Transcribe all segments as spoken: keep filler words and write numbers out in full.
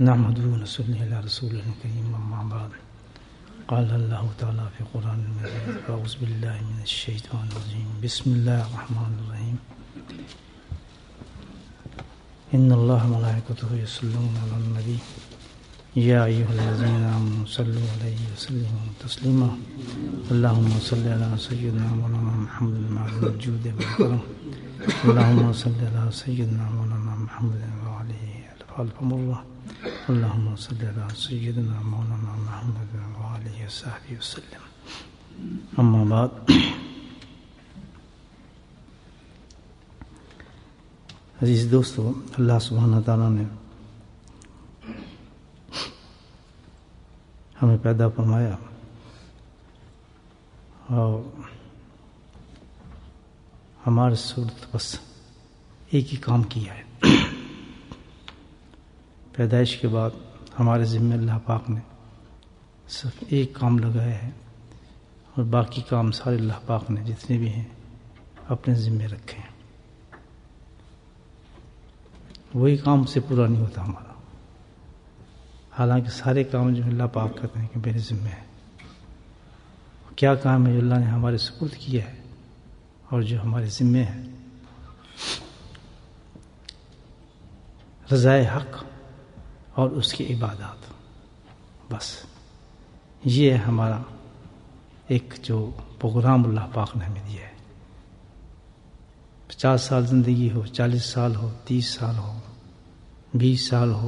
نحمده ونصلي على رسوله الكريم أما بعد قال الله تعالى في القرآن المجيد أعوذ بالله من الشيطان الرجيم بسم الله الرحمن الرحيم إن الله وملائكته يصلون على النبي يا أيها الذين آمنوا صلوا عليه وسلموا تسليما اللهم صل على سيدنا مولانا محمد المعظم الجود والكرم اللهم صل على سيدنا مولانا محمد وعلى آله المرة اللهم صل على سيدنا مولانا محمد وعلى آله وصحبه وسلم اما بعد عزیز دوستو، اللہ سبحانہ تعالیٰ نے ہمیں پیدا فرمایا اور ہمارے صورت بس ایک ہی کام کیا ہے۔ پیدائش کے بعد ہمارے ذمہ اللہ پاک نے صرف ایک کام لگایا ہے اور باقی کام سارے اللہ پاک نے جتنے بھی ہیں اپنے ذمہ رکھے ہیں۔ وہی کام سے پورا نہیں ہوتا ہمارا، حالانکہ سارے کام جو اللہ پاک کرتے ہیں کہ میرے ذمہ ہے۔ کیا کام ہے جو اللہ نے ہمارے سپرد کیا ہے اور جو ہمارے ذمہ ہے؟ رضائے حق اور اس کی عبادات، بس یہ ہے ہمارا ایک جو پروگرام اللہ پاک نے ہمیں دیا ہے۔ پچاس سال زندگی ہو، چالیس سال ہو، تیس سال ہو، بیس سال ہو،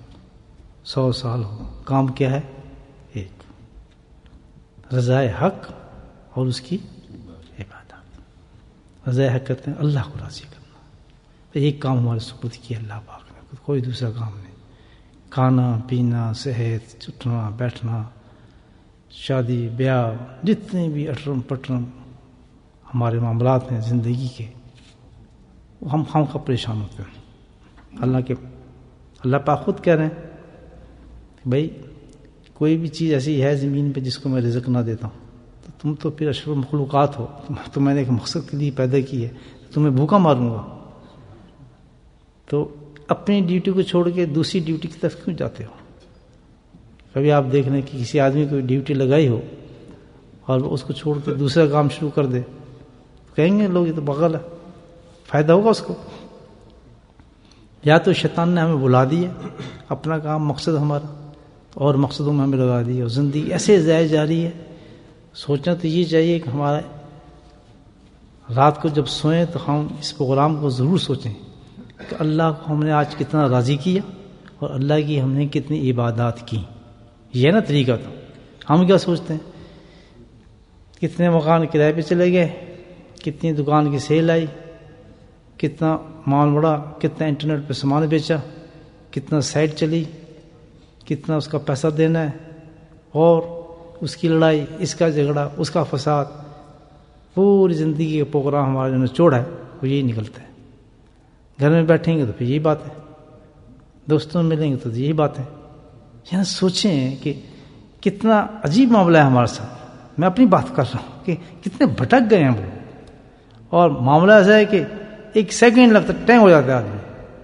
سو سال ہو، کام کیا ہے؟ ایک، رضائے حق اور اس کی عبادات۔ رضائے حق کرتے ہیں اللہ کو راضی کرنا، تو ایک کام ہمارے سپرد کیا اللہ پاک نے، کوئی دوسرا کام نہیں۔ کھانا پینا، صحت، اٹھنا بیٹھنا، شادی بیاہ، جتنے بھی اٹرم پٹرم ہمارے معاملات ہیں زندگی کے، ہم ہم کا پریشان ہوتے ہیں۔ اللہ کے اللہ پاک خود کہہ رہے ہیں کہ بھائی کوئی بھی چیز ایسی ہے زمین پہ جس کو میں رزق نہ دیتا ہوں تو تم تو پھر اشرف مخلوقات ہو، تو میں نے ایک مقصد کے لیے پیدا کی ہے، تمہیں بھوکا ماروں گا، تو اپنی ڈیوٹی کو چھوڑ کے دوسری ڈیوٹی کی طرف کیوں جاتے ہو؟ کبھی آپ دیکھ لیں کہ کسی آدمی کو ڈیوٹی لگائی ہو اور وہ اس کو چھوڑ کے دوسرا کام شروع کر دے، کہیں گے لوگ یہ تو پاگل ہے، فائدہ ہوگا اس کو؟ یا تو شیطان نے ہمیں بلا دی ہے، اپنا کام مقصد ہمارا اور مقصدوں میں ہمیں لگا دی ہے، اور زندگی ایسے ضائع جا رہی ہے۔ سوچنا تو یہ چاہیے کہ ہمارا رات کو جب سوئیں تو ہم اس پروگرام کو ضرور سوچیں کہ اللہ کو ہم نے آج کتنا راضی کیا اور اللہ کی ہم نے کتنی عبادات کی۔ یہ نا طریقہ تھا۔ ہم کیا سوچتے ہیں؟ کتنے مکان کرائے پہ چلے گئے، کتنی دکان کی سیل آئی، کتنا مال بڑھا، کتنا انٹرنیٹ پہ سامان بیچا، کتنا سائٹ چلی، کتنا اس کا پیسہ دینا ہے، اور اس کی لڑائی، اس کا جھگڑا، اس کا فساد، پوری زندگی کا پروگرام ہمارا جو نچوڑ ہے وہ یہی نکلتا ہے۔ گھر میں بیٹھیں گے تو پھر یہی بات ہے، دوستوں میں ملیں گے تو یہی بات ہے۔ یہاں سوچیں کہ کتنا عجیب معاملہ ہے ہمارے ساتھ۔ میں اپنی بات کر رہا ہوں کہ کتنے بھٹک گئے ہیں ہم لوگ، اور معاملہ ایسا ہے کہ ایک سیکنڈ لگتا ٹینگ ہو جاتا ہے آدمی،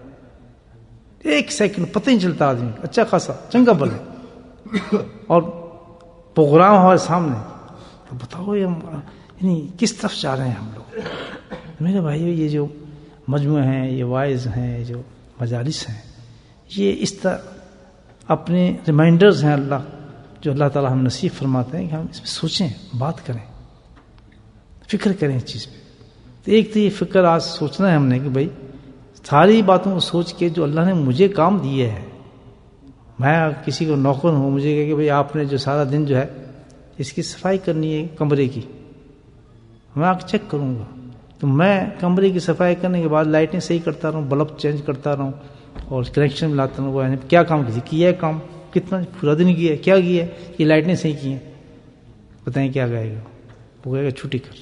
ایک سیکنڈ پتہ نہیں چلتا آدمی اچھا خاصا چنگا بل ہے، اور پروگرام ہمارے سامنے، تو بتاؤ یہ یعنی کس طرف جا رہے ہیں ہم لوگ؟ میرے بھائیو، یہ جو مجموعے ہیں، یہ وائز ہیں، جو مجالس ہیں، یہ اس طرح اپنے ریمائنڈرز ہیں اللہ جو اللہ تعالیٰ ہم نصیب فرماتے ہیں کہ ہم اس پہ سوچیں، بات کریں، فکر کریں اس چیز پہ۔ تو ایک تو یہ فکر آج سوچنا ہے ہم نے کہ بھائی ساری باتوں کو سوچ کے جو اللہ نے مجھے کام دیے ہے، میں کسی کو نوکر ہوں، مجھے کہے کہ بھائی آپ نے جو سارا دن جو ہے اس کی صفائی کرنی ہے کمرے کی، میں آ کے چیک کروں گا، تو میں کمرے کی صفائی کرنے کے بعد لائٹیں صحیح کرتا رہوں، بلب چینج کرتا رہوں اور کنیکشن ملاتا رہوں، وہ کیا کام کسی کیا ہے کام، کتنا پورا دن کیا ہے، کیا کیا ہے، یہ لائٹیں صحیح کی ہیں، بتائیں کیا کہے گا؟ وہ کہے گا چھٹی کر۔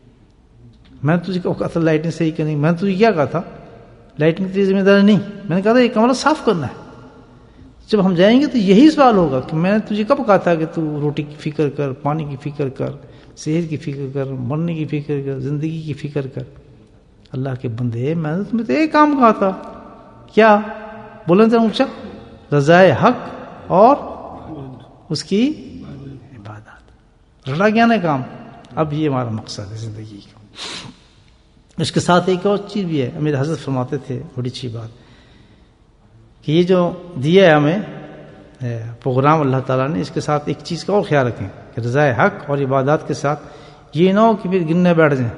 میں تجھے کہا تھا لائٹیں صحیح کرنی، میں نے تجھے کیا کہا تھا؟ لائٹنگ تیری ذمہ داری نہیں، میں نے کہا تھا یہ کمرہ صاف کرنا ہے۔ جب ہم جائیں گے تو یہی سوال ہوگا کہ میں نے تجھے کب کہا تھا کہ تو روٹی کی فکر کر، پانی کی فکر کر، صحت کی فکر کر، مرنے کی فکر کر، زندگی کی فکر کر۔ اللہ کے بندے، میں نے تمہیں تو ایک کام کہا تھا، کیا؟ بولیں ذرا اونچا، رضائے حق اور اس کی عبادت. رڑا گیا نا کام. اب یہ ہمارا مقصد ہے زندگی کا. اس کے ساتھ ایک اور چیز بھی ہے. میرے حضرت فرماتے تھے بڑی اچھی بات کہ یہ جو دیا ہے ہمیں پروگرام اللہ تعالیٰ نے، اس کے ساتھ ایک چیز کا اور خیال رکھیں کہ رضائے حق اور عبادات کے ساتھ یہ نہ ہو کہ پھر گننے بیٹھ جائیں.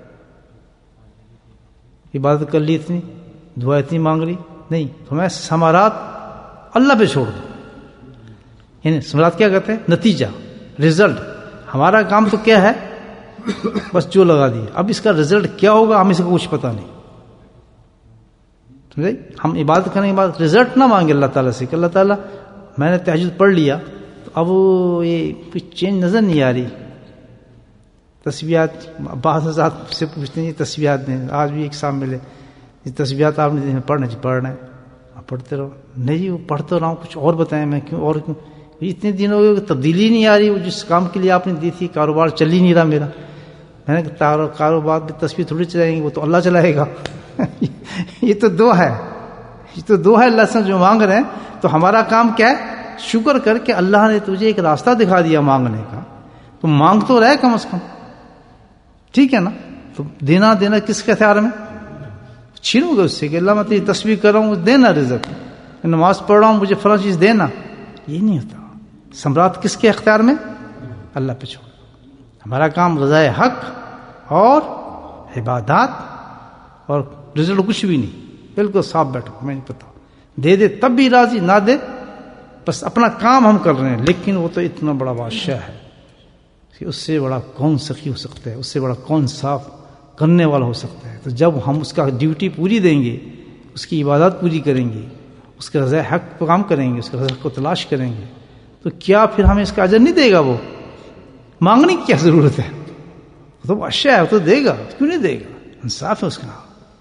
عبادت کر لی اتنی، دعا اتنی مانگ لی، نہیں تو میں ثمرات اللہ پہ چھوڑ دوں. یعنی ثمرات کیا کہتے ہیں؟ نتیجہ، رزلٹ. ہمارا کام تو کیا ہے؟ بس جو لگا دیا. اب اس کا رزلٹ کیا ہوگا ہمیں سے کچھ پتہ نہیں. سمجھے؟ ہم عبادت کرنے کے بعد رزلٹ نہ مانگے اللہ تعالیٰ سے کہ اللہ تعالیٰ میں نے تہجد پڑھ لیا تو اب یہ کچھ چینج نظر نہیں آ رہی. تسبیحات بعض حضرات سے پوچھتے ہیں یہ تسبیحات دیں. آج بھی ایک صاحب ملے، یہ تسبیحات آپ نے پڑھنا جی پڑھنا ہے، آپ پڑھتے رہو. نہیں جی وہ پڑھتے رہا ہوں، کچھ اور بتائیں. میں کیوں اور کیوں اتنے دن ہو گئے تبدیلی نہیں آ رہی. وہ جس کام کے لیے آپ نے دی تھی کاروبار چل ہی نہیں رہا میرا. میں نے کہا کاروبار کی تصویر تھوڑی چلائیں گے، وہ تو اللہ چلائے گا. یہ تو دعا ہے، یہ تو دعا ہے اللہ سے جو مانگ رہے ہیں. تو ہمارا کام کیا ہے؟ شکر کر کے اللہ نے تجھے ایک راستہ دکھا دیا مانگنے کا، تو مانگ تو رہے کم از کم. ٹھیک ہے نا؟ تو دینا دینا کس کے اختیار میں؟ چھینوں گے اس سے کہ اللہ میں تیری تصویر کر رہا ہوں دینا رزق، نماز پڑھ رہا ہوں مجھے فلاں چیز دینا. یہ نہیں ہوتا. ثمرات کس کے اختیار میں؟ اللہ پہ چھوڑ. ہمارا کام رضائے حق اور عبادات، اور رزلٹ کچھ بھی نہیں. بالکل صاف بیٹھو، ہمیں نہیں پتا، دے دے تب بھی راضی، نہ دے بس اپنا کام ہم کر رہے ہیں. لیکن وہ تو اتنا بڑا بادشاہ ہے کہ اس سے بڑا کون سخی ہو سکتا ہے، اس سے بڑا کون صاف کرنے والا ہو سکتا ہے. تو جب ہم اس کا ڈیوٹی پوری دیں گے، اس کی عبادات پوری کریں گے، اس کے رضائے حق پہ کام کریں گے، اس کے رزق کو تلاش کریں گے، تو کیا پھر ہمیں اس کا اجر نہیں دے گا؟ وہ مانگنے کی کیا ضرورت ہے؟ وہ تو بادشاہ ہے، وہ تو دے گا. کیوں نہیں دے گا؟ انصاف ہے اس کا.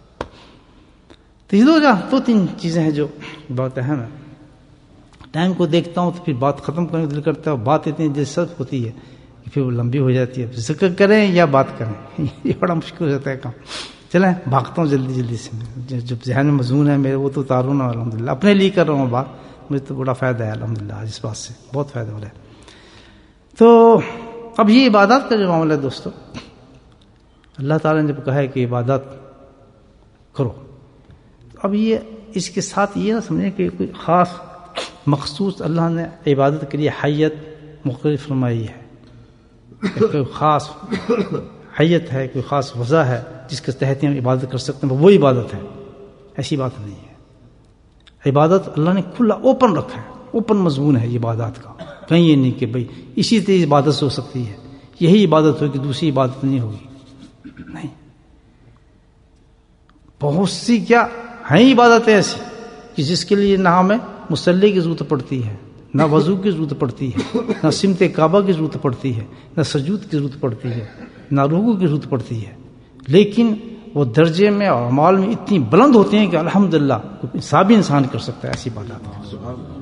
تو یہ دو جا دو تین چیزیں ہیں جو بہت اہم ہے. ٹائم کو دیکھتا ہوں تو پھر بات ختم کرنے کا دل کرتا ہے. بات اتنی دلچسپ ہوتی ہے کہ پھر وہ لمبی ہو جاتی ہے. ذکر کریں یا بات کریں یہ بڑا مشکل ہو جاتا ہے کام. چلیں بھاگتا ہوں جلدی جلدی سے. جو ذہن میں مضمون ہے میرے وہ تو اتاروں نا. الحمد للہ اپنے لیے کر رہا ہوں بات. مجھے تو بڑا فائدہ ہے الحمد للہ آج اس بات سے، بہت فائدہ ہو رہا ہے. تو اب یہ عبادات کا جو معاملہ ہے دوستو، اللہ تعالیٰ نے جب کہا ہے کہ عبادات کرو، اب یہ اس کے ساتھ یہ نہ سمجھیں کہ کوئی خاص مخصوص اللہ نے عبادت کے لیے حیت مقرر فرمائی ہے، کوئی خاص حیت ہے، کوئی خاص وضع ہے جس کے تحت ہم عبادت کر سکتے ہیں وہ عبادت ہے. ایسی بات نہیں ہے. عبادت اللہ نے کھلا اوپن رکھا ہے، اوپن مضمون ہے عبادات کا. کہیں یہ نہیں کہ بھئی اسی طرح عبادت ہو سکتی ہے، یہی عبادت ہوگی دوسری عبادت نہیں ہوگی. نہیں، بہت سی کیا ہیں عبادتیں ایسی کہ جس کے لیے نہ ہمیں مصلی کی ضرورت پڑتی ہے، نہ وضو کی ضرورت پڑتی ہے، نہ سمت کعبہ کی ضرورت پڑتی ہے، نہ سجود کی ضرورت پڑتی ہے، نہ رکوع کی ضرورت پڑتی ہے. لیکن وہ درجے میں اور اعمال میں اتنی بلند ہوتی ہیں کہ الحمدللہ حساب بھی انسان کر سکتا ہے. ایسی عبادت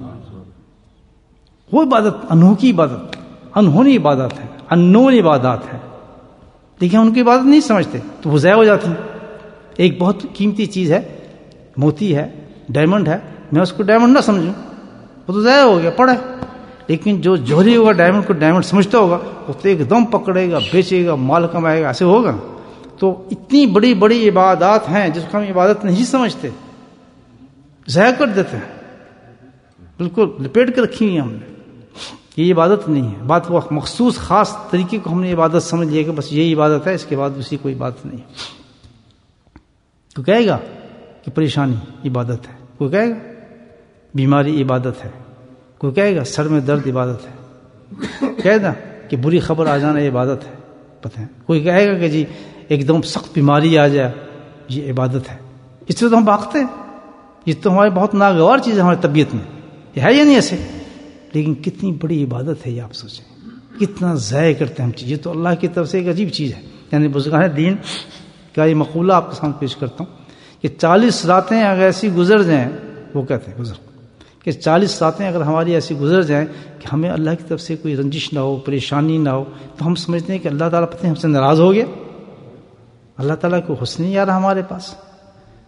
وہ عبادت انوکھی عبادت، انہونی عبادت ہے، انون عبادات ہے. لیکن ان کی عبادت نہیں سمجھتے تو وہ ضائع ہو جاتی ہیں. ایک بہت قیمتی چیز ہے، موتی ہے، ڈائمنڈ ہے، میں اس کو ڈائمنڈ نہ سمجھوں وہ تو ضائع ہو گیا پڑے. لیکن جو جوہری ہوگا ڈائمنڈ کو ڈائمنڈ سمجھتا ہوگا وہ تو ایک دم پکڑے گا، بیچے گا، مال کمائے گا. ایسے ہوگا. تو اتنی بڑی بڑی عبادات ہیں جس کو ہم عبادت نہیں سمجھتے، ضائع کر دیتے ہیں، بالکل لپیٹ کے رکھی ہوئی ہم نے. یہ عبادت نہیں ہے. بات وہ مخصوص خاص طریقے کو ہم نے عبادت سمجھ لیا کہ بس یہی عبادت ہے، اس کے بعد دوسری کوئی عبادت نہیں. تو کہے گا کہ پریشانی عبادت ہے، کوئی کہے گا بیماری عبادت ہے، کوئی کہے گا سر میں درد عبادت ہے، کہے گا کہ بری خبر آ جانا عبادت ہے. پتہ ہے کوئی کہے گا کہ جی ایک دم سخت بیماری آ جائے یہ عبادت ہے. اس سے تو ہم بھاگتے ہیں. یہ تو ہمارے بہت ناگوار چیز ہے ہماری طبیعت میں. یہ ہے یا نہیں ایسے؟ لیکن کتنی بڑی عبادت ہے یہ آپ سوچیں. کتنا ضائع کرتے ہیں ہم چیز. یہ تو اللہ کی طرف سے ایک عجیب چیز ہے. یعنی بزرگان دین کا یہ مقولہ آپ کے سامنے پیش کرتا ہوں کہ چالیس راتیں اگر ایسی گزر جائیں، وہ کہتے ہیں بزرگ کہ چالیس راتیں اگر ہماری ایسی گزر جائیں کہ ہمیں اللہ کی طرف سے کوئی رنجش نہ ہو، پریشانی نہ ہو، تو ہم سمجھتے ہیں کہ اللہ تعالیٰ پتہ نہیں ہم سے ناراض ہو گیا، اللہ تعالیٰ کو حسن نہیں آ رہا ہمارے پاس.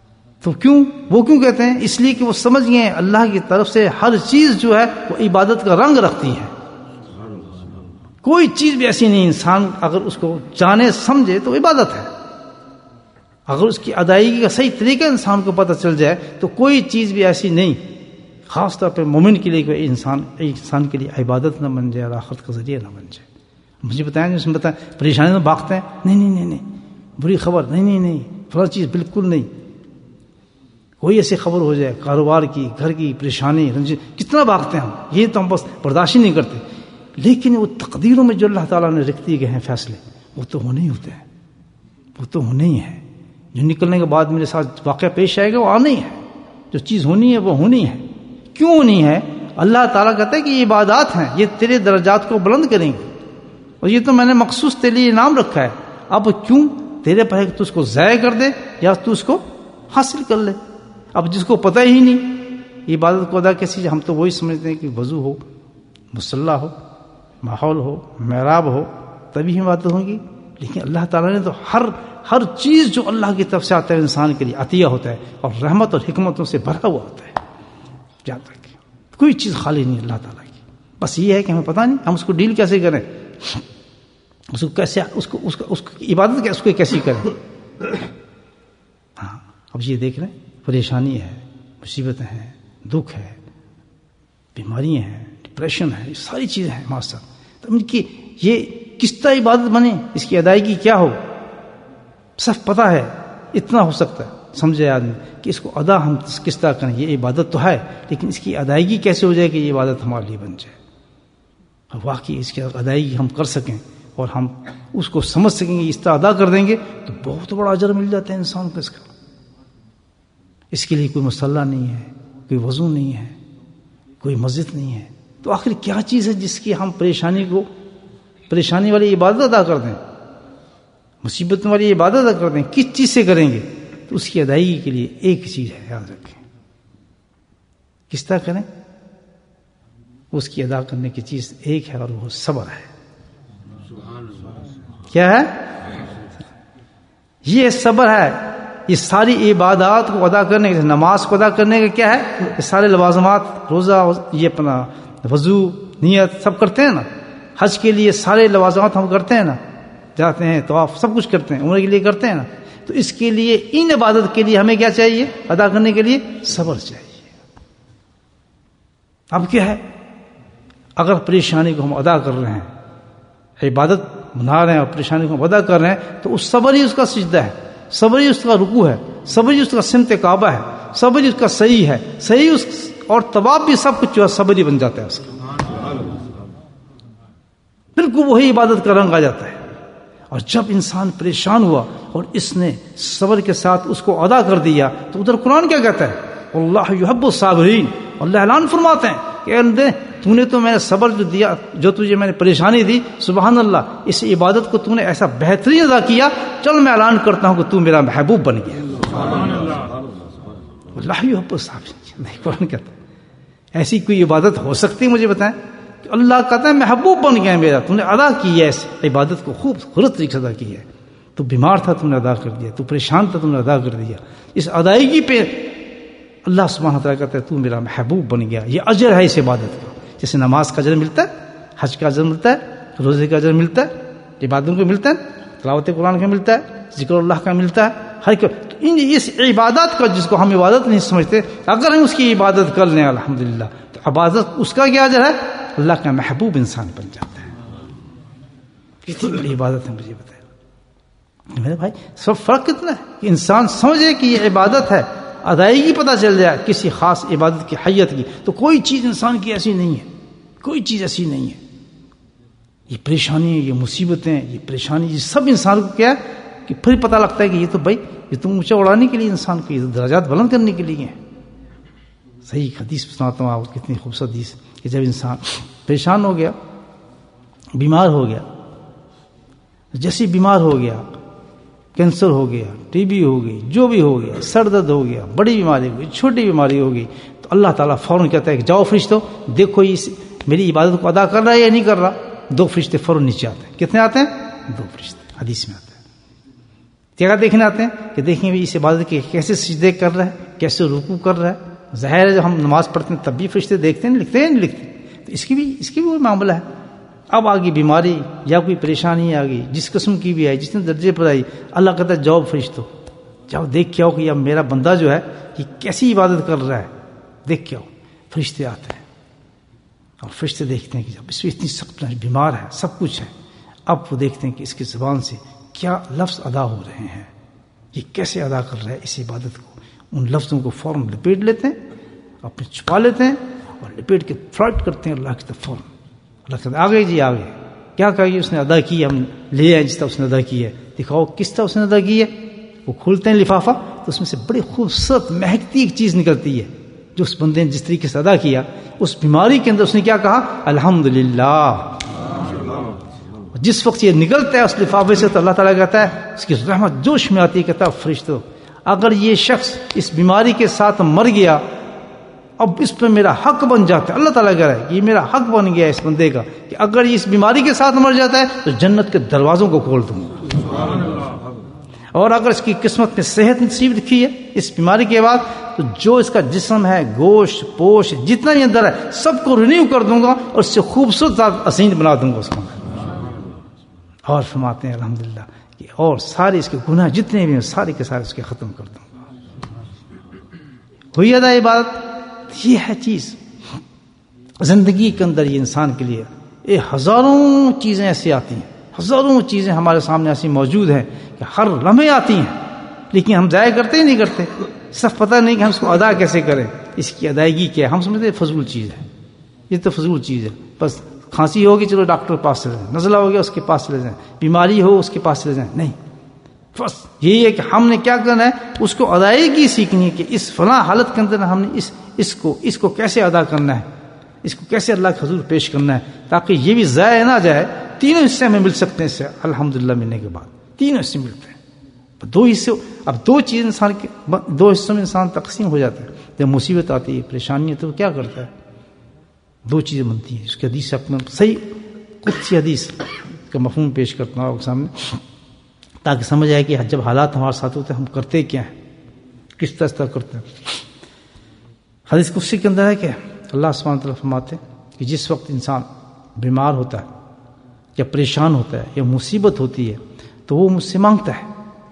تو کیوں وہ کیوں کہتے ہیں؟ اس لیے کہ وہ سمجھ گئے اللہ کی طرف سے ہر چیز جو ہے وہ عبادت کا رنگ رکھتی ہے. کوئی چیز بھی ایسی نہیں انسان اگر اس کو جانے سمجھے تو عبادت ہے. اگر اس کی ادائیگی کا صحیح طریقہ انسان کو پتہ چل جائے تو کوئی چیز بھی ایسی نہیں، خاص طور پہ مومن کے لیے کوئی انسان انسان کے لیے عبادت نہ بن جائے اور آخرت کا ذریعہ نہ بن جائے. مجھے بتائیں جس میں بتائیں پریشانی میں بھاگتے ہیں، نہیں نہیں نہیں نہیں بری خبر، نہیں نہیں نہیں فلاں چیز بالکل نہیں. کوئی ایسی خبر ہو جائے کاروبار کی، گھر کی پریشانی، کتنا بھاگتے ہیں ہم، یہ تو ہم بس برداشت ہی نہیں کرتے. لیکن وہ تقدیروں میں جو اللہ تعالیٰ نے رکھ دیے گئے ہیں فیصلے، وہ تو ہونے ہی ہوتے ہیں، وہ تو ہونے ہی ہے. جو نکلنے کے بعد میرے ساتھ واقعہ پیش آئے گا وہ آنا ہی ہے. جو چیز ہونی ہے وہ ہونی ہے. کیوں ہونی ہے؟ اللہ تعالیٰ کہتا ہے کہ یہ عبادات ہیں، یہ تیرے درجات کو بلند کریں گے، اور یہ تو میں نے مخصوص تیرے لیے انعام رکھا ہے. اب کیوں تیرے پر ہے کہ تو اس کو ضائع کر دے یا تو اس کو حاصل کر لے. اب جس کو پتہ ہی نہیں عبادت کو ادا کیسی، ہم تو وہی سمجھتے ہیں کہ وضو ہو، مصلی ہو، ماحول ہو، محراب ہو تبھی عبادت ہوگی. لیکن اللہ تعالیٰ نے تو ہر ہر چیز جو اللہ کی طرف سے آتا ہے انسان کے لیے عطیہ ہوتا ہے، اور رحمت اور حکمتوں سے بھرا ہوا ہوتا ہے. جہاں تک کوئی چیز خالی نہیں اللہ تعالیٰ کی. بس یہ ہے کہ ہمیں پتہ نہیں ہم اس کو ڈیل کیسے کریں، اس کو کیسے اس کو اس کو اس کی عبادت اس کو کیسی کریں. ہاں اب یہ دیکھ رہے ہیں پریشانی ہے، مصیبتیں ہیں، دکھ ہے، بیماریاں ہیں، ڈپریشن ہے، یہ ساری چیزیں ہیں ہمارے ساتھ. تو ان کی یہ کس طرح عبادت بنے، اس کی ادائیگی کیا ہو، صرف پتہ ہے اتنا ہو سکتا ہے سمجھے آدمی کہ اس کو ادا ہم کس طرح کریں. یہ عبادت تو ہے لیکن اس کی ادائیگی کیسے ہو جائے کہ یہ عبادت ہمارے لیے بن جائے، واقعی اس کی ادائیگی ہم کر سکیں اور ہم اس کو سمجھ سکیں گے، اس طرح ادا کر دیں گے تو بہت بڑا اجر مل جاتا ہے انسان کو. اس کا اس کے لیے کوئی مصلی نہیں ہے، کوئی وضو نہیں ہے، کوئی مسجد نہیں ہے. تو آخر کیا چیز ہے جس کی ہم پریشانی کو پریشانی والی عبادت ادا کر دیں، مصیبت والی عبادت ادا کر دیں؟ کس چیز سے کریں گے؟ تو اس کی ادائیگی کے لیے ایک چیز ہے، یاد رکھیں. کس طرح کریں؟ اس کی ادا کرنے کی چیز ایک ہے اور وہ صبر ہے. کیا ہے؟ یہ صبر ہے. یہ ساری عبادات کو ادا کرنے کے، نماز کو ادا کرنے کا کیا ہے؟ یہ سارے لوازمات، روزہ، یہ اپنا وضو، نیت سب کرتے ہیں نا. حج کے لیے سارے لوازمات ہم کرتے ہیں نا، جاتے ہیں طواف سب کچھ کرتے ہیں، عمرے کے لیے کرتے ہیں نا. تو اس کے لیے ان عبادت کے لیے ہمیں کیا چاہیے ادا کرنے کے لیے؟ صبر چاہیے. اب کیا ہے؟ اگر پریشانی کو ہم ادا کر رہے ہیں، عبادت بنا رہے ہیں اور پریشانی کو ہم ادا کر رہے ہیں، تو اس صبر ہی اس کا سجدہ ہے، صبر ہی اس کا رکوع ہے، صبر ہی اس کا سمت کعبہ ہے، صبر ہی اس کا صحیح ہے، صحیح اس اور طواف بھی سب کچھ جو ہے صبر ہی بن جاتا ہے اس کا. بالکل وہی عبادت کا رنگ آ جاتا ہے. اور جب انسان پریشان ہوا اور اس نے صبر کے ساتھ اس کو ادا کر دیا تو ادھر قرآن کیا کہتا ہے؟ اللہ یحب الصابرین. اللہ اعلان فرماتے ہیں کہ اے تو نے تو میں نے صبر جو دیا، جو تجھے میں نے پریشانی دی، سبحان اللہ، اس عبادت کو تو نے ایسا بہترین ادا کیا، چل میں اعلان کرتا ہوں کہ تو میرا محبوب بن گیا. اللہ یحب الصابرین. نہیں، قرآن کہتا ہے ایسی کوئی عبادت ہو سکتی؟ مجھے بتائیں. اللہ کہتا ہے محبوب بن گیا میرا، تم نے ادا کی ہے اس عبادت کو، خوبصورت طریقے سے ادا کی ہے. تو بیمار تھا تم نے ادا کر دیا، تو پریشان تھا تم نے ادا کر دیا. اس ادائیگی پہ اللہ سبحانہ تعالیٰ کہتا ہے تو میرا محبوب بن گیا. یہ اجر ہے اس عبادت کا. جیسے نماز کا اجر ملتا ہے، حج کا اجر ملتا ہے، روزے کا اجر ملتا ہے، عبادتوں کو ملتا ہے، تلاوت قرآن کا ملتا ہے، ذکر اللہ کا ملتا ہے، ہر کو. ان اس عبادت کا جس کو ہم عبادت نہیں سمجھتے، اگر ہم اس کی عبادت کر لیں الحمدللہ تو عبادت اس کا کیا اجر ہے؟ اللہ کا محبوب انسان بن جاتا ہے. کتنی بڑی عبادت ہے مجھے بتائیں میرے بھائی. سب فرق کتنا ہے کہ انسان سمجھے کہ یہ عبادت ہے، ادائیگی پتہ چل جائے کسی خاص عبادت کی حیت کی. تو کوئی چیز انسان کی ایسی نہیں ہے، کوئی چیز ایسی نہیں ہے. یہ پریشانی، یہ مصیبتیں، یہ پریشانی، یہ سب انسان کو کیا ہے کہ پھر پتہ لگتا ہے کہ یہ تو بھائی یہ تو اونچا اڑانے کے لیے انسان کو، یہ درجات بلند کرنے کے لیے ہے. صحیح حدیث سناتا ہوں آپ کو، کتنی خوبصورت حدیث کہ جب انسان پریشان ہو گیا، بیمار ہو گیا، جیسے بیمار ہو گیا، کینسر ہو گیا، ٹی بی ہو گئی، جو بھی ہو گیا، سر درد ہو گیا، بڑی بیماری ہو گئی، چھوٹی بیماری ہو گئی، تو اللہ تعالیٰ فوراً کہتا ہے کہ جاؤ فرشتوں دیکھو اس میری عبادت کو ادا کر رہا ہے یا نہیں کر رہا. دو فرشتے فوراً نیچے آتے ہیں. کتنے آتے ہیں؟ دو فرشتے. حدیث میں آتے ہیں. کیا دیکھنے آتے ہیں کہ دیکھیں بھی اس عبادت کے کیسے سجدے کر رہا ہے، کیسے رکوع کر رہا ہے. ظاہر ہے جب ہم نماز پڑھتے ہیں تب بھی فرشتے دیکھتے ہیں، لکھتے ہیں نہیں لکھتے. تو اس کی بھی اس کی بھی وہ معاملہ ہے. اب آگے بیماری یا کوئی پریشانی آ گئی جس قسم کی بھی آئی، جس نے درجے پر آئی، اللہ کہتا ہے جاؤ فرشتو، جاؤ دیکھ کے آؤ کہ اب میرا بندہ جو ہے یہ کیسی عبادت کر رہا ہے، دیکھ کے آؤ. فرشتے آتے ہیں اور فرشتے دیکھتے ہیں کہ جب اس میں اتنی سخت بیمار ہے، سب کچھ ہے، اب وہ دیکھتے ہیں کہ اس کی زبان سے کیا لفظ ادا ہو رہے ہیں، یہ کیسے ادا کر رہا ہے اس عبادت کو. ان لفظوں کو فوراً لپیٹ لیتے ہیں، اپنے چھپا لیتے ہیں اور لپیٹ کے فلرٹ کرتے ہیں اللہ کی طرف فوراً. اللہ کہتے ہیں آگے جی آگے، کیا کہا اس نے ادا کی، ہم لے آئے جس طرح اس نے ادا کی ہے، دکھاؤ کس طرح اس نے ادا کی ہے. وہ کھولتے ہیں لفافہ تو اس میں سے بڑی خوبصورت مہکتی ایک چیز نکلتی ہے جو اس بندے نے جس طریقے سے ادا کیا. اس بیماری کے اندر اس نے کیا کہا، الحمدللہ. جس وقت یہ نکلتا ہے اس لفافے سے تو اللہ تعالیٰ کہتا ہے اس کی رحمت جوش میں آتی ہے، کہتا ہے فرشتوں اگر یہ شخص اس بیماری کے ساتھ مر گیا اب اس پہ میرا حق بن جاتا ہے. اللہ تعالیٰ کہہ رہا ہے یہ میرا حق بن گیا اس بندے کا کہ اگر یہ اس بیماری کے ساتھ مر جاتا ہے تو جنت کے دروازوں کو کھول دوں گا. اور اگر اس کی قسمت میں صحت نصیب لکھی ہے اس بیماری کے بعد تو جو اس کا جسم ہے، گوشت پوش جتنا بھی اندر ہے سب کو رینیو کر دوں گا اور اس سے خوبصورت حسین بنا دوں گا اس کو. اور فرماتے ہیں الحمدللہ کہ اور سارے اس کے گناہ جتنے بھی ہیں سارے کے سارے اس کے ختم کر دوں گا. ہوئی ادا عبادت. یہ ہے چیز زندگی کے اندر یہ انسان کے لیے یہ ہزاروں چیزیں ایسی آتی ہیں، ہزاروں چیزیں ہمارے سامنے ایسی موجود ہیں کہ ہر لمحے آتی ہیں لیکن ہم ضائع کرتے ہی نہیں کرتے. صرف پتہ نہیں کہ ہم اس کو ادا کیسے کریں، اس کی ادائیگی کیا ہے. ہم سمجھتے ہیں فضول چیز ہے، یہ تو فضول چیز ہے. بس کھانسی ہوگی چلو ڈاکٹر کے پاس چلے جائیں، نزلہ ہو گیا اس کے پاس چلے جائیں، بیماری ہو اس کے پاس چلے جائیں. نہیں، بس یہی ہے کہ ہم نے کیا کرنا ہے اس کو ادائیگی سیکھنی ہے کہ اس فلاں حالت کے اندر ہم نے اس اس کو اس کو کیسے ادا کرنا ہے، اس کو کیسے اللہ کے حضور پیش کرنا ہے تاکہ یہ بھی ضائع نہ جائے. تینوں حصے ہمیں مل سکتے ہیں اس سے الحمدللہ ملنے کے بعد. تینوں حصے ملتے ہیں. دو حصے اب دو چیز انسان کے دو حصوں میں انسان تقسیم ہو جاتا ہے. جب مصیبت آتی ہے پریشانی ہے تو وہ کیا کرتا ہے، دو چیزیں بنتی ہیں. اس کی حدیث اپنا صحیح قدسی حدیث کا مفہوم پیش کرتا ہوں آپ کے سامنے تاکہ سمجھ آئے کہ جب حالات ہمارے ساتھ ہوتے ہیں ہم کرتے کیا ہیں، کس طرح کرتے ہیں. حدیث قدسی کے اندر ہے کہ اللہ سبحانہ وتعالیٰ فرماتے ہیں کہ جس وقت انسان بیمار ہوتا ہے یا پریشان ہوتا ہے یا مصیبت ہوتی ہے تو وہ مجھ سے مانگتا ہے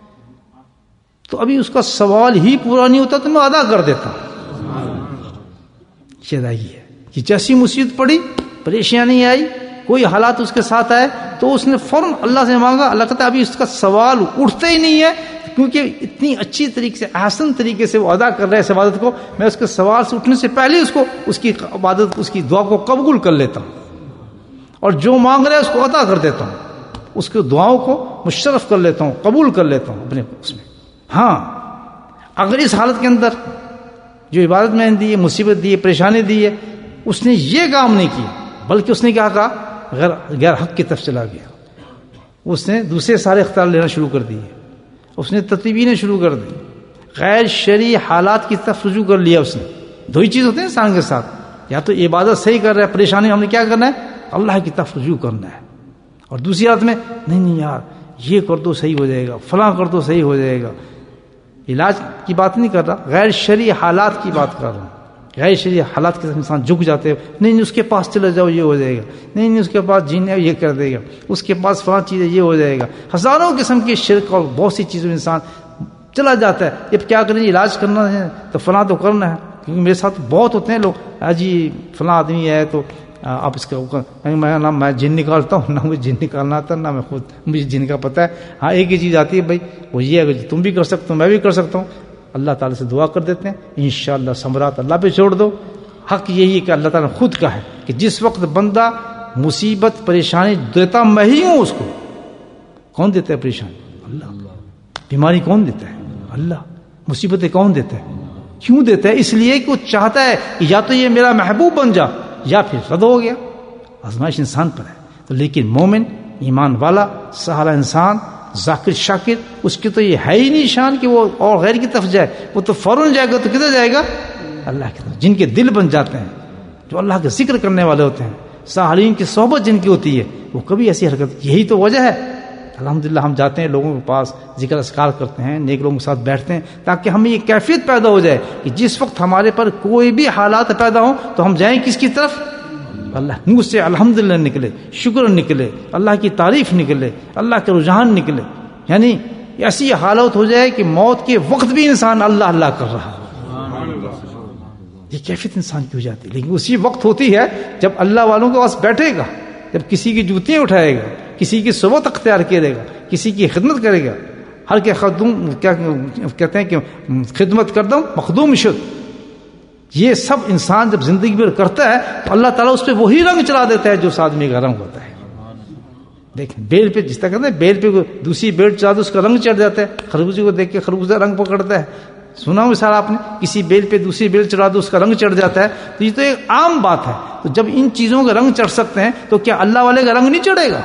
تو ابھی اس کا سوال ہی پورا نہیں ہوتا تو میں ادا کر دیتا ہوں. یہ ادائیگی ہے کہ جیسی مصیبت پڑی، پریشانی آئی، کوئی حالات اس کے ساتھ آئے تو اس نے فوراً اللہ سے مانگا. اللہ کہتا ہے ابھی اس کا سوال اٹھتا ہی نہیں ہے کیونکہ اتنی اچھی طریقے سے احسن طریقے سے وہ ادا کر رہا ہے اس عبادت کو. میں اس کے سوال سے اٹھنے سے پہلے اس کو اس کی عبادت اس کی دعا کو قبول کر لیتا ہوں اور جو مانگ رہا ہے اس کو عطا کر دیتا ہوں، اس کی دعاؤں کو مشرف کر لیتا ہوں، قبول کر لیتا ہوں اپنے اس میں. ہاں اگر اس حالت کے اندر جو عبادت میں دی ہے، مصیبت دی ہے، پریشانی دی ہے، اس نے یہ کام نہیں کیا بلکہ اس نے کیا کہا غیر غیر حق کی طرف چلا گیا. اس نے دوسرے سارے اختیار لینا شروع کر دیے، اس نے تطبیقیں شروع کر دی، غیر شرعی حالات کی طرف رجوع کر لیا. اس نے دو ہی چیز ہوتے ہیں انسان کے ساتھ، یا تو عبادت صحیح کر رہا ہے، پریشانی ہم نے کیا کرنا ہے اللہ کی طرف رجوع کرنا ہے، اور دوسری حالت میں نہیں نہیں یار یہ کر دو صحیح ہو جائے گا، فلاں کر دو صحیح ہو جائے گا. علاج کی بات نہیں کر رہا، غیر شرعی حالات کی بات کر رہا ہوں. غیر شرعی حالات کے ساتھ انسان جھک جاتے ہیں، نہیں نہیں اس کے پاس چلے جاؤ یہ ہو جائے گا، نہیں نہیں اس کے پاس جین ہے یہ کر دے گا، اس کے پاس فلاں چیز ہے یہ ہو جائے گا. ہزاروں قسم کے شرک اور بہت سی چیزوں میں انسان چلا جاتا ہے. اب کیا کریں، علاج کرنا ہے تو فلاں تو کرنا ہے، کیونکہ میرے ساتھ بہت ہوتے ہیں لوگ، جی فلاں آدمی ہے تو آپ اس کا میں نہ میں جن نکالتا ہوں، نہ مجھے جن نکالنا آتا، نہ میں خود مجھے جن کا پتہ ہے. ہاں ایک ہی چیز آتی ہے بھائی وہ یہ ہے کہ تم بھی کر سکتے ہو میں بھی کر سکتا ہوں. اللہ تعالیٰ سے دعا کر دیتے ہیں انشاءاللہ ثمرات اللہ پہ چھوڑ دو. حق یہی ہے کہ اللہ تعالیٰ نے خود کہا ہے کہ جس وقت بندہ مصیبت پریشانی دیتا میں ہی ہوں، اس کو کون دیتا ہے پریشانی؟ اللہ. بیماری کون دیتا ہے؟ اللہ. مصیبتیں کون دیتا ہے؟ کیوں دیتا ہے؟ اس لیے کہ وہ چاہتا ہے کہ یا تو یہ میرا محبوب بن جا یا پھر رد ہو گیا. آزمائش انسان پر ہے تو، لیکن مومن ایمان والا سہارا انسان ذاکر شاکر اس کی تو یہ ہے ہی نہیں شان کہ وہ اور غیر کی طرف جائے. وہ تو فوراً جائے گا تو کدھر جائے گا؟ اللہ کی طرف. جن کے دل بن جاتے ہیں، جو اللہ کا ذکر کرنے والے ہوتے ہیں، صالحین کی صحبت جن کی ہوتی ہے، وہ کبھی ایسی حرکت، یہی تو وجہ ہے الحمدللہ ہم جاتے ہیں لوگوں کے پاس، ذکر اذکار کرتے ہیں، نیک لوگوں کے ساتھ بیٹھتے ہیں، تاکہ ہمیں یہ کیفیت پیدا ہو جائے کہ جس وقت ہمارے پر کوئی بھی حالات پیدا ہوں تو ہم جائیں کس کی طرف؟ اللہ، منہ سے الحمدللہ نکلے، شکر نکلے، اللہ کی تعریف نکلے، اللہ کے رجحان نکلے، یعنی ایسی حالت ہو جائے کہ موت کے وقت بھی انسان اللہ اللہ کر رہا ہے۔ یہ کیفیت انسان کی ہو جاتی ہے، لیکن اسی وقت ہوتی ہے جب اللہ والوں کے پاس بیٹھے گا، جب کسی کی جوتیاں اٹھائے گا، کسی کی صحبت اختیار کرے گا، کسی کی خدمت کرے گا۔ ہر کے خدوم کیا کہتے ہیں کہ خدمت کردم مخدوم شد، یہ سب انسان جب زندگی میں کرتا ہے تو اللہ تعالیٰ اس پہ وہی رنگ چلا دیتا ہے جو اس آدمی کا رنگ ہوتا ہے۔ دیکھیں بیل پہ جس طرح کہتے ہیں بیل پہ دوسری بیل چلا دو اس کا رنگ چڑھ جاتا ہے، خربوزے کو دیکھ کے خربوزہ رنگ پکڑتا ہے، سنا مثال آپ نے، کسی بیل پہ دوسری بیل چڑھا دو اس کا رنگ چڑھ جاتا ہے، تو یہ تو ایک عام بات ہے۔ تو جب ان چیزوں کا رنگ چڑھ سکتے ہیں تو کیا اللہ والے کا رنگ نہیں چڑھے گا؟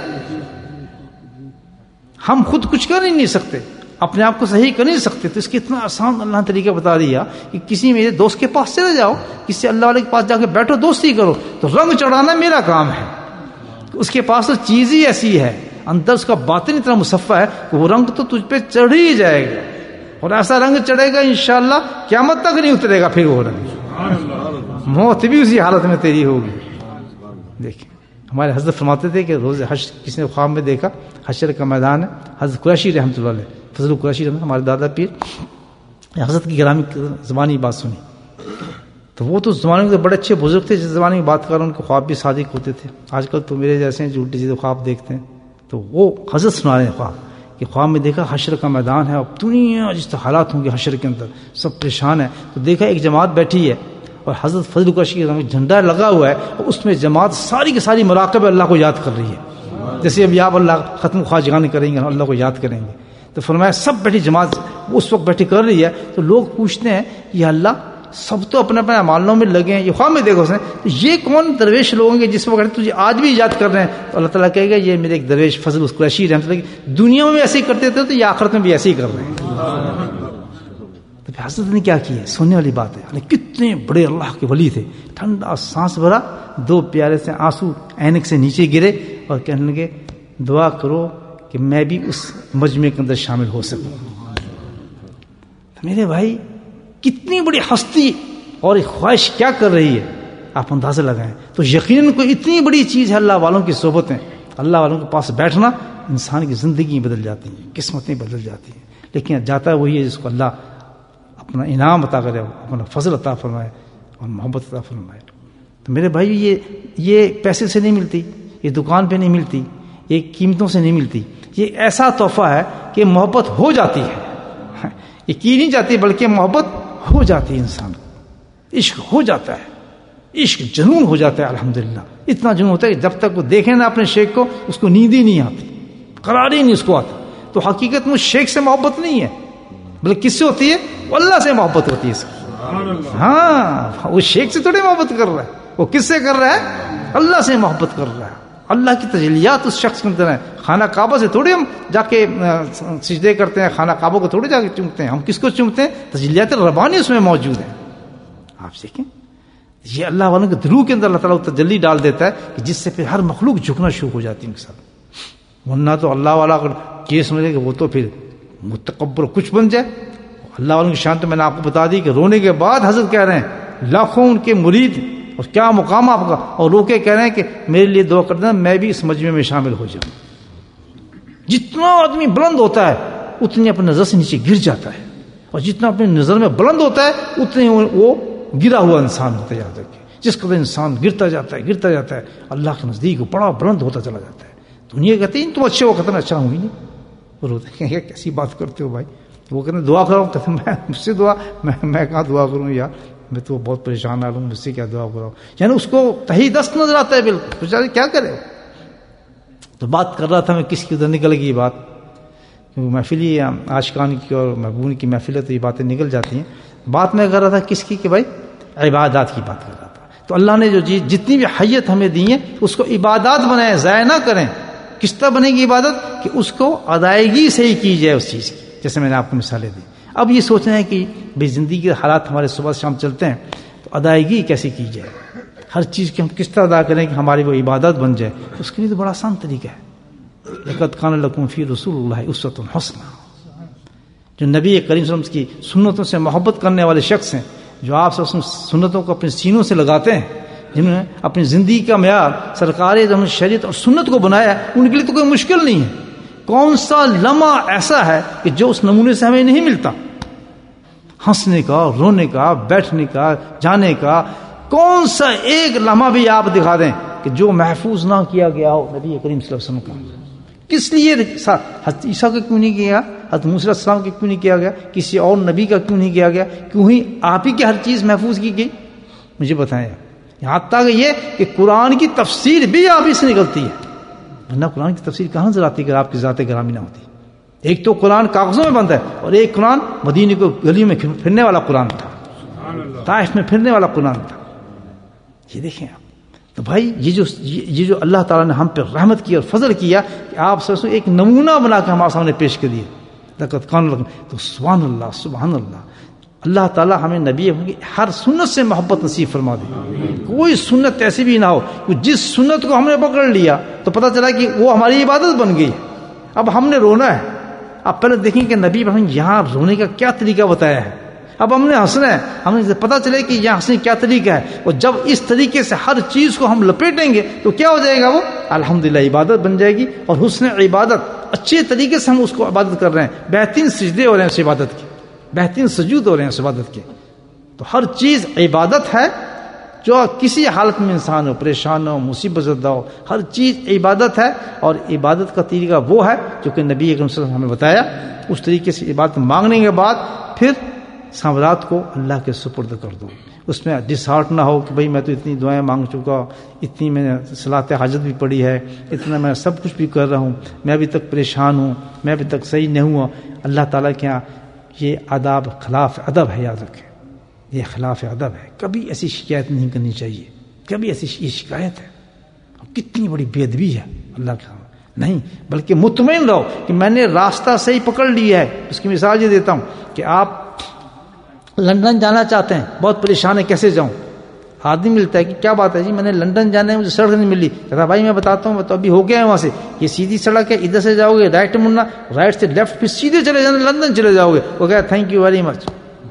ہم خود کچھ کر ہی نہیں سکتے، اپنے آپ کو صحیح کر نہیں سکتے، تو اس کی اتنا آسان اللہ نے طریقہ بتا دیا کہ کسی میرے دوست کے پاس چلے جاؤ، کسی اللہ والے کے پاس جا کے بیٹھو، دوستی کرو، تو رنگ چڑھانا میرا کام ہے۔ اس کے پاس تو چیز ہی ایسی ہے، اندر اس کا باطن اتنا مصفہ ہے کہ وہ رنگ تو تجھ پہ چڑھ ہی جائے گا، اور ایسا رنگ چڑھے گا انشاءاللہ قیامت تک نہیں اترے گا پھر وہ رنگ، موت بھی اسی حالت میں تیری ہوگی۔ دیکھیں ہمارے حضرت فرماتے تھے کہ روز حشر کسی نے خواب میں دیکھا، حشر کا میدان ہے، حضرت قریشی رحمۃ اللہ علیہ، فضل قریشی رحمۃ ہمارے دادا پیر، حضرت کی گرامی زبانی بات سنی، تو وہ تو زمانے کے بڑے اچھے بزرگ تھے، جس زمانے کی بات کر رہا ہوں، ان کے خواب بھی صادق ہوتے تھے۔ آج کل تو میرے جیسے ہیں جو الٹی سیدھے خواب دیکھتے ہیں، تو وہ حضرت سنا رہے ہیں خواب کہ خواب میں دیکھا حشر کا میدان ہے، اور دنیا جس طرح حالات ہوں گے حشر کے اندر سب پریشان ہے، تو دیکھا ایک جماعت بیٹھی ہے اور حضرت فضل قریشی کا جھنڈا لگا ہوا ہے، اور اس میں جماعت ساری کی ساری مراقب اللہ کو یاد کر رہی ہے، جیسے اب یا اللہ ختم خواجگان کریں گے اللہ کو یاد کریں گے۔ تو فرمایا سب بیٹھی جماعت اس وقت بیٹھی کر رہی ہے، تو لوگ پوچھتے ہیں یا اللہ سب تو اپنے اپنے اعمالوں میں لگے ہیں، یہ خواب میں دیکھو اس نے، تو یہ کون درویش لوگ ہیں جس وقت تجھے آج بھی یاد کر رہے ہیں؟ تو اللہ تعالیٰ کہے گا یہ میرے ایک درویش فضل قریشی رحمۃ اللہ کی دنیا میں ایسے ہی کرتے تھے تو یہ آخرت میں بھی ایسے ہی کر رہے ہیں۔ تو پھر حضرت نے کیا کیا؟ سننے والی بات ہے، کتنے بڑے اللہ کے ولی تھے، ٹھنڈا سانس بھرا، دو پیالے سے آنسو اینک سے نیچے گرے اور کہنے لگے دعا کرو کہ میں بھی اس مجمع کے اندر شامل ہو سکوں۔ تو میرے بھائی کتنی بڑی ہستی اور ایک خواہش کیا کر رہی ہے آپ اندازہ لگائیں۔ تو یقیناً کوئی اتنی بڑی چیز ہے اللہ والوں کی صحبتیں، اللہ والوں کے پاس بیٹھنا، انسان کی زندگی بدل جاتی ہیں، قسمتیں بدل جاتی ہیں، لیکن جاتا ہے وہی ہے جس کو اللہ اپنا انعام عطا کرے، اپنا فضل عطا فرمائے اور محبت عطا فرمائے۔ تو میرے بھائی یہ یہ پیسے سے نہیں ملتی، یہ دکان پہ نہیں ملتی، یہ قیمتوں سے نہیں ملتی، یہ ایسا تحفہ ہے کہ محبت ہو جاتی ہے، یہ کی نہیں جاتی بلکہ محبت ہو جاتی ہے، انسان کو عشق ہو جاتا ہے، عشق جنون ہو جاتا ہے، الحمدللہ اتنا جنون ہوتا ہے کہ جب تک وہ دیکھے نا اپنے شیخ کو اس کو نیند ہی نہیں آتی، قرار ہی نہیں اس کو آتا۔ تو حقیقت میں شیخ سے محبت نہیں ہے بلکہ کس سے ہوتی ہے؟ اللہ سے محبت ہوتی ہے اس کی۔ ہاں وہ شیخ سے تھوڑی محبت کر رہا ہے، وہ کس سے کر رہا ہے؟ اللہ سے محبت کر رہا ہے، اللہ کی تجلیات اس شخص کے اندر ہیں۔ خانہ کعبہ سے تھوڑی ہم جا کے سجدے کرتے ہیں، خانہ کعبہ کو تھوڑی جا کے چومتے ہیں، ہم کس کو چومتے ہیں؟ تجلیات ربانی اس میں موجود ہیں۔ آپ دیکھیں یہ اللہ والوں کے دلوں کے اندر اللہ تعالیٰ تجلی ڈال دیتا ہے کہ جس سے پھر ہر مخلوق جھکنا شروع ہو جاتی ہے ان کے ساتھ، ورنہ تو اللہ والا اگر یہ سمجھے کہ وہ تو پھر متکبر کچھ بن جائے۔ اللہ والوں کی شان تو میں نے آپ کو بتا دی کہ رونے کے بعد حضرت کہہ رہے ہیں لاکھوں ان کے مرید اور کیا مقام آپ کا، اور رو کے کہہ رہے ہیں کہ میرے لیے دعا کر دینا میں بھی اس مجمع میں شامل ہو جاؤں۔ جتنا آدمی بلند ہوتا ہے اتنی اپنی نظر سے نیچے گر جاتا ہے، اور جتنا اپنی نظر میں بلند ہوتا ہے اتنے وہ گرا ہوا انسان ہوتا جاتا ہے۔ جس قدر انسان گرتا جاتا ہے گرتا جاتا ہے اللہ کے نزدیک بڑا بلند ہوتا چلا جاتا ہے۔ دنیا کہتے ہیں تم اچھے ہو، کہتے ہیں اچھا ہوں ہی نہیں، وہ روتے ہیں کیسی بات کرتے ہو بھائی، وہ کہتے ہیں دعا کرو، کہتے ہیں میں مجھ سے دعا میں میں کہاں دعا کروں یار، میں تو بہت پریشان آ رہا ہوں، مجھ سے کیا دعا کراؤ، یعنی اس کو تہی دست نظر آتا ہے بالکل، بیچارے کیا کرے۔ تو بات کر رہا تھا میں کس کی ادھر نکل گئی بات، محفل ہی عاشقان کی اور محبوبین کی محفل ہے تو یہ باتیں نکل جاتی ہیں۔ بات میں کر رہا تھا کس کی کہ بھائی عبادات کی بات کر رہا تھا۔ تو اللہ نے جو جتنی بھی حیت ہمیں دی ہے اس کو عبادات بنائیں، ضائع نہ کریں۔ کس طرح بنے گی عبادت کہ اس کو ادائیگی سے ہی کی جائے اس چیز کی، جیسے میں نے آپ کو مثالیں دی۔ اب یہ سوچنا ہے کہ بھائی زندگی کے حالات ہمارے صبح شام چلتے ہیں تو ادائیگی کیسے کی جائے، ہر چیز کی ہم کس طرح ادا کریں کہ ہماری وہ عبادت بن جائے، اس کے لیے تو بڑا آسان طریقہ ہے، لقد کان لکم فی رسول اللہ اسوۃ حسنہ. جو نبی کریم صلی اللہ علیہ وسلم کی سنتوں سے محبت کرنے والے شخص ہیں, جو آپ صلی اللہ علیہ وسلم سنتوں کو اپنے سینوں سے لگاتے ہیں, جنہوں نے اپنی زندگی کا معیار سرکار شریعت اور سنت کو بنایا ہے, ان کے لیے تو کوئی مشکل نہیں ہے. کون سا لمحہ ایسا ہے کہ جو اس نمونے سے ہمیں نہیں ملتا؟ ہنسنے کا, رونے کا, بیٹھنے کا, جانے کا, کون سا ایک لمحہ بھی آپ دکھا دیں کہ جو محفوظ نہ کیا گیا ہو نبی کریم صلی اللہ علیہ وسلم کا. کس لیے حضرت عیسیٰ کا کیوں نہیں کیا, حضرت موسیٰ علیہ السلام کا کیوں نہیں کیا گیا, کسی اور نبی کا کیوں نہیں کیا گیا؟ کیوں ہی آپ ہی کی ہر چیز محفوظ کی گئی؟ مجھے بتائیں. یہاں تک یہ کہ قرآن کی تفسیر بھی آپ ہی سے نکلتی ہے, ورنہ قرآن کی تفسیر کہاں سے آتی اگر آپ کی ذات گرامی نہ ہوتی؟ ایک تو قرآن کاغذوں میں بند ہے, اور ایک قرآن مدینے کو گلیوں میں پھرنے والا قرآن تھا, طائف میں پھرنے والا قرآن تھا. یہ دیکھیں آپ. تو بھائی یہ جو یہ جو اللہ تعالیٰ نے ہم پہ رحمت کی اور فضل کیا کہ آپ سب سے ایک نمونہ بنا کے ہمارے سامنے پیش کر دیے. لقد کان لکم, تو سبحان اللہ سبحان اللہ. اللہ تعالیٰ ہمیں نبی کی ہر سنت سے محبت نصیب فرما دے. کوئی سنت ایسی بھی نہ ہو کہ جس سنت کو ہم نے پکڑ لیا تو پتہ چلا کہ وہ ہماری عبادت بن گئی. اب ہم نے رونا ہے, اب پہلے دیکھیں کہ نبی نے یہاں رونے کا کیا طریقہ بتایا ہے. اب ہم نے ہنسنا ہے, ہمیں پتہ چلے کہ یہاں ہنسنے کیا طریقہ ہے, اور جب اس طریقے سے ہر چیز کو ہم لپیٹیں گے تو کیا ہو جائے گا, وہ الحمدللہ عبادت بن جائے گی. اور حسن عبادت اچھے طریقے سے ہم اس کو عبادت کر رہے ہیں, بہترین سجدے ہو رہے ہیں اس عبادت کے, بہترین سجود ہو رہے ہیں اس عبادت کے. تو ہر چیز عبادت ہے. جو کسی حالت میں انسان ہو, پریشان ہو, مصیبت زدہ ہو, ہر چیز عبادت ہے. اور عبادت کا طریقہ وہ ہے جو کہ نبی اکرم صلی اللہ علیہ وسلم نے ہمیں بتایا. اس طریقے سے عبادت مانگنے کے بعد پھر سامرات کو اللہ کے سپرد کر دو. اس میں ڈسہارٹ نہ ہو کہ بھئی میں تو اتنی دعائیں مانگ چکا, اتنی میں نے صلاۃ حاجت بھی پڑھی ہے, اتنا میں سب کچھ بھی کر رہا ہوں, میں ابھی تک پریشان ہوں, میں ابھی تک صحیح نہیں ہوا. اللہ تعالیٰ کے یہاں یہ آداب خلاف ادب ہے, یاد رکھیں یہ خلاف ادب ہے. کبھی ایسی شکایت نہیں کرنی چاہیے, کبھی ایسی یہ شکایت ہے. کتنی بڑی بے ادبی ہے اللہ کے نہیں, بلکہ مطمئن رہو کہ میں نے راستہ صحیح پکڑ لیا ہے. اس کی مثال یہ دیتا ہوں کہ آپ لندن جانا چاہتے ہیں, بہت پریشان ہے کیسے جاؤں. آدمی ملتا ہے کہ کیا بات ہے جی, میں نے لندن جانا ہے, مجھے سڑک نہیں ملی. کہتا بھائی میں بتاتا ہوں, میں تو ابھی ہو گیا ہے وہاں سے, یہ سیدھی سڑک ہے, ادھر سے جاؤ گے رائٹ مڑنا, رائٹ سے لیفٹ, پھر سیدھے چلے جانا لندن چلے جاؤ گے. وہ کہا تھینک یو ویری مچ,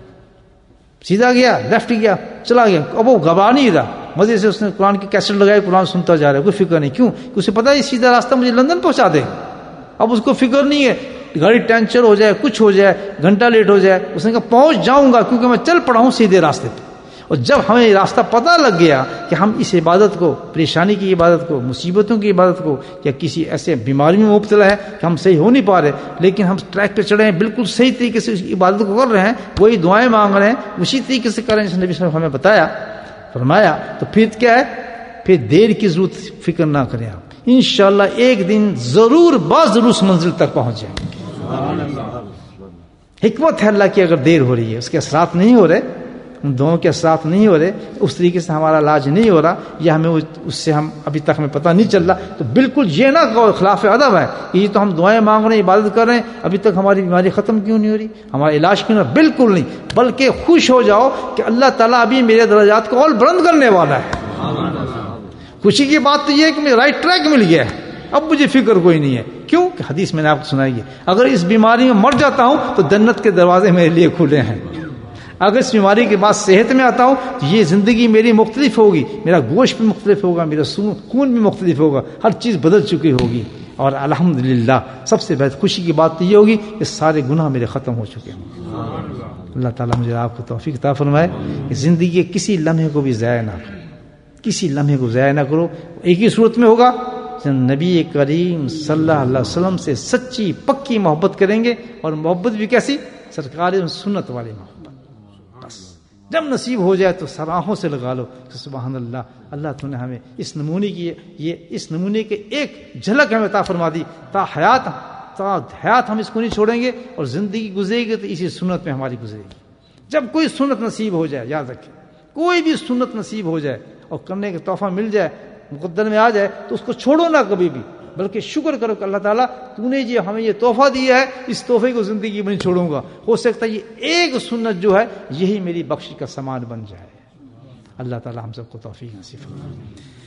سیدھا گیا لیفٹ گیا چلا گیا. اب وہ گھبرا نہیں رہا, مزے سے اس نے قرآن کی کیسٹ لگائی, قرآن سنتا جا رہا ہے, کوئی فکر نہیں. کیوں کہ اسے پتا ہے سیدھا راستہ مجھے لندن پہنچا دے. اب اس کو فکر نہیں ہے گاڑی ٹینچر ہو جائے, کچھ ہو جائے, گھنٹہ لیٹ ہو جائے. اس نے کہا پہنچ جاؤں گا کیونکہ میں چل پڑا ہوں سیدھے راستے پہ. اور جب ہمیں راستہ پتہ لگ گیا کہ ہم اس عبادت کو, پریشانی کی عبادت کو, مصیبتوں کی عبادت کو, یا کسی ایسے بیماری میں مبتلا ہے کہ ہم صحیح ہو نہیں پا رہے, لیکن ہم ٹریک پہ چڑھے ہیں, بالکل صحیح طریقے سے اس عبادت کو کر رہے ہیں, وہی دعائیں مانگ رہے ہیں, اسی طریقے سے کر رہے ہیں جیسے نبی صلی اللہ علیہ وسلم ہمیں بتایا فرمایا. تو پھر کیا ہے, پھر دیر کی ضرورت فکر نہ کریں آپ, انشاءاللہ ایک دن ضرور باز ضرور اس منزل تک پہنچ جائیں گے. حکمت ہے اللہ کی, اگر دیر ہو رہی ہے اس کے اثرات نہیں ہو رہے, ان دونوں کے اثرات نہیں ہو رہے, اس طریقے سے ہمارا علاج نہیں ہو رہا, یا ہمیں اس سے ہم ابھی تک ہمیں پتہ نہیں چل رہا, تو بالکل یہ نہ کہو خلاف ادب ہے کہ یہ تو ہم دعائیں مانگ رہے ہیں, عبادت کر رہے ہیں, ابھی تک ہماری بیماری ختم کیوں نہیں ہو رہی, ہمارا علاج کیوں نہیں. بالکل نہیں, بلکہ خوش ہو جاؤ کہ اللہ تعالیٰ ابھی میرے درجات کو اور بلند کرنے والا ہے. خوشی کی بات تو یہ ہے کہ مجھے رائٹ ٹریک مل گیا ہے, اب مجھے فکر کوئی نہیں ہے. کیوں کہ حدیث میں نے آپ کو سنائی ہے, اگر اس بیماری میں مر جاتا ہوں تو جنت کے دروازے میرے لیے کھلے ہیں. اگر اس بیماری کے بعد صحت میں آتا ہوں تو یہ زندگی میری مختلف ہوگی, میرا گوشت بھی مختلف ہوگا, میرا خون بھی مختلف ہوگا, ہر چیز بدل چکی ہوگی. اور الحمدللہ سب سے بہت خوشی کی بات تو یہ ہوگی کہ سارے گناہ میرے ختم ہو چکے ہیں. اللہ تعالیٰ مجھے آپ کو توفیق عطا فرمائے کہ زندگی کے کسی لمحے کو بھی ضائع نہ کرو, کسی لمحے کو ضائع نہ کرو. ایک ہی صورت میں ہوگا, نبی کریم صلی اللہ علیہ وسلم سے سچی پکی محبت کریں گے, اور محبت بھی کیسی, سرکار سنت والی محبت. بس جب نصیب ہو جائے تو سراہوں سے لگا لو کہ سبحان اللہ, اللہ تو نے ہمیں اس نمونے کی یہ اس نمونے کے ایک جھلک ہمیں عطا فرما دی. تا حیات تا حیات ہم اس کو نہیں چھوڑیں گے, اور زندگی گزرے گی تو اسی سنت میں ہماری گزرے گی. جب کوئی سنت نصیب ہو جائے, یاد رکھیں, کوئی بھی سنت نصیب ہو جائے اور کرنے کا تحفہ مل جائے, مقدر میں آ جائے, تو اس کو چھوڑو نہ کبھی بھی, بلکہ شکر کرو کہ اللہ تعالیٰ تو نے جو ہمیں یہ تحفہ دیا ہے, اس تحفے کو زندگی میں نہیں چھوڑوں گا. ہو سکتا ہے یہ ایک سنت جو ہے یہی میری بخشش کا سامان بن جائے. اللہ تعالیٰ ہم سب کو توفیق نصیب فرمائے.